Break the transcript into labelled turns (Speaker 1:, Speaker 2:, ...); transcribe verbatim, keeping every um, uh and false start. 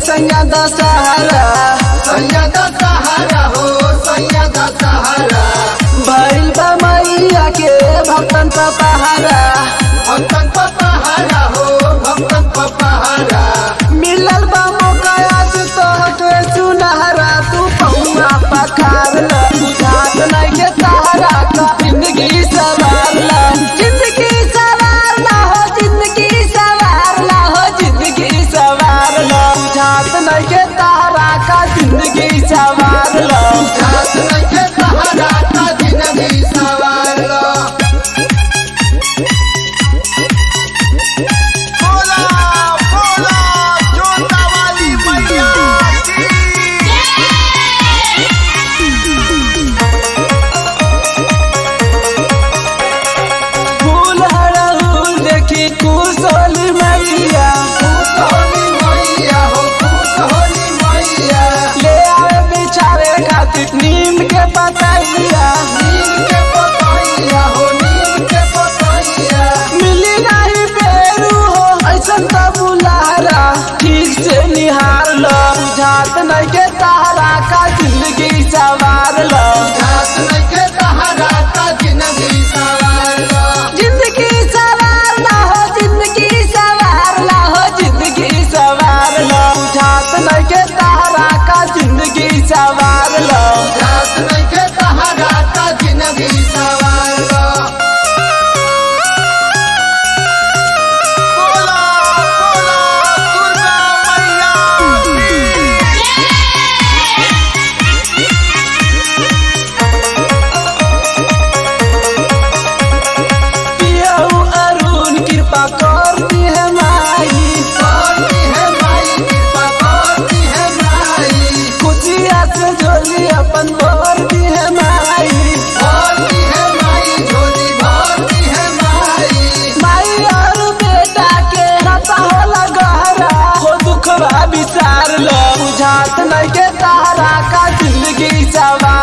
Speaker 1: सैयद सहारा
Speaker 2: सैयद सहारा हो सैयद सहारा
Speaker 1: भइल बा मैया के भक्तन पर पहारा
Speaker 2: भक्तन पर पहारा हो भक्तन पर पहारा
Speaker 1: मिलल बा मौका आज तो हटे सुनहरा तू पौना पखार ल बुझात नहीं के सहारा का जिंदगी सवार ला जिंदगी सवार ला हो जिंदगी सवार ला हो जिंदगी सवार ला बुझात नहीं के सहारा का जिंदगी सवार ला
Speaker 2: जात नहीं के सहारा का जिंदगी सवार लो बोला बोला जोता वाली मैया की
Speaker 1: फूल हरहुल देखी कुशोली मैया
Speaker 2: खुश होली मैया हो खुश होली मैया
Speaker 1: ले आए बिछावे खातिर नीम के पतैया
Speaker 2: नीम के पतैया हो नीम के पतैया
Speaker 1: मिली नहीं बेरू हो ऐसन तो बुलारा ठीक से निहार लो बुझात नहीं के तारा का जिंदगी सवार लो
Speaker 2: जात नहीं के सहारा का जिंदगी सवार लो
Speaker 1: जिंदगी सवार ला हो जिंदगी सवार ला हो जिंदगी सवार लो बुझात नहीं के तारा का जिंदगी सवार लो
Speaker 2: जात नहीं के सहारा का जिंदगी सवार लो बोला बोला दुर्गा मैया
Speaker 1: पियऊ अरुण कृपा कर दी है माई
Speaker 2: करती है माई कृपा करती है माई
Speaker 1: खुशिया से झोली अपन भर दी है माई
Speaker 2: भरती है माई झोली भरती है माई
Speaker 1: माई और बेटा के नाता होला गहरा हो दुखवा विचार लो बुझात नहीं के तारा का जिंदगी सवार